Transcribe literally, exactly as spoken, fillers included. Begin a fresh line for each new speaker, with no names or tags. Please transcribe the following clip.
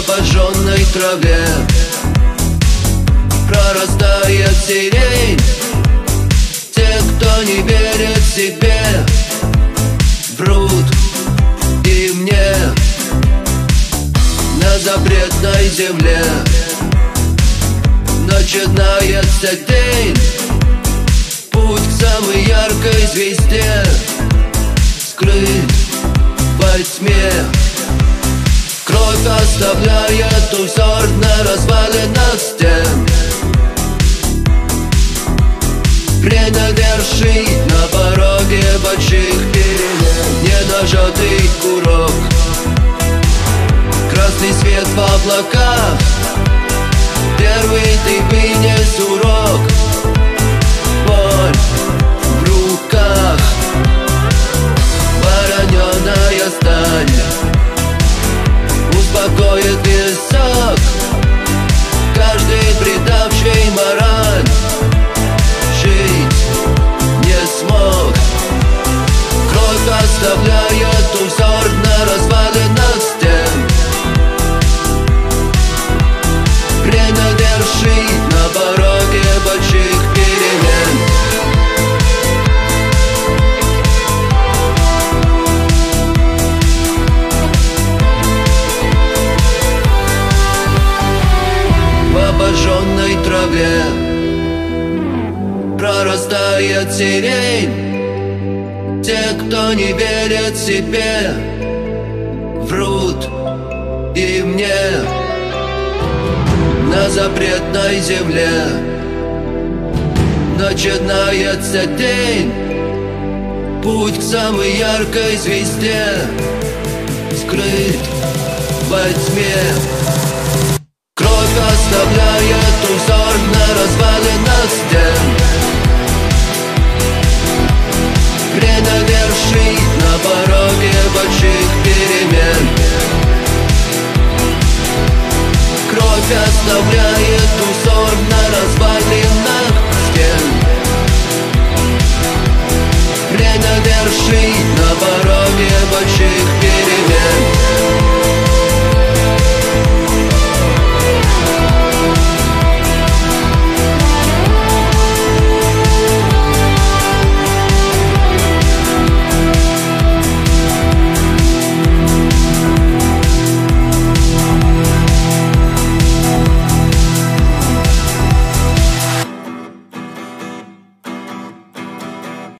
обожженной траве прорастает сирень. Те, кто не верит себе, врут и мне. На запретной земле начинается день. Путь к самой яркой звезде скрыт во тьме. Кровь оставляет узор на развалинах стен. Время вершит на пороге больших перемен. Недожатый курок, красный свет в облаках. Первый ты вынес урок. Боль в руках, вороненая сталь успокоит висок. Каждый предавший мораль жить не смог. Кровь оставляет узор на развалинах стен. Время вершит на пороге больших перемен. В обожженной траве прорастает сирень. Те, кто не верит себе, врут и мне. На запретной земле начинается день. Путь к самой яркой звезде скрыт во тьме. Кровь оставляет узор на развалинах стен. Время вершит на пороге больших перемен. Кровь оставляет